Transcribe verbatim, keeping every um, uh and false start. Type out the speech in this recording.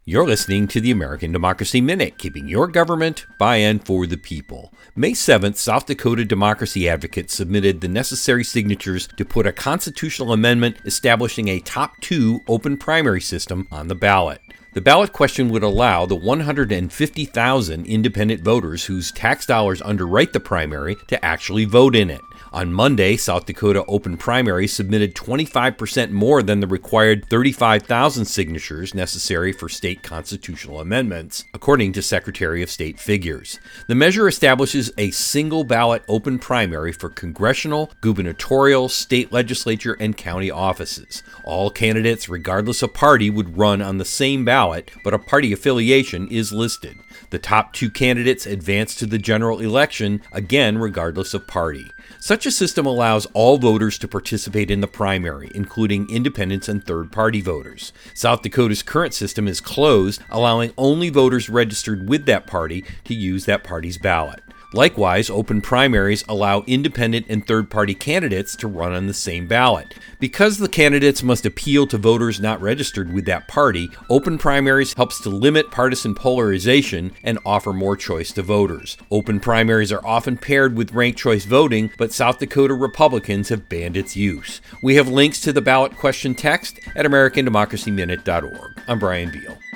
You're listening to the American Democracy Minute, keeping your government by and for the people. May seventh, South Dakota democracy advocates submitted the necessary signatures to put a constitutional amendment establishing a top two open primary system on the ballot. The ballot question would allow the one hundred fifty thousand independent voters whose tax dollars underwrite the primary to actually vote in it. On Monday, South Dakota open primary submitted twenty-five percent more than the required thirty-five thousand signatures necessary for state constitutional amendments, according to Secretary of State figures. The measure establishes a single ballot open primary for congressional, gubernatorial, state legislature, and county offices. All candidates, regardless of party, would run on the same ballot, but a party affiliation is listed. The top two candidates advance to the general election, again regardless of party. Such a system allows all voters to participate in the primary, including independents and third-party voters. South Dakota's current system is closed, allowing only voters registered with that party to use that party's ballot. Likewise, open primaries allow independent and third-party candidates to run on the same ballot. Because the candidates must appeal to voters not registered with that party, open primaries helps to limit partisan polarization and offer more choice to voters. Open primaries are often paired with ranked choice voting, but South Dakota Republicans have banned its use. We have links to the ballot question text at American Democracy Minute dot org. I'm Brian Beal.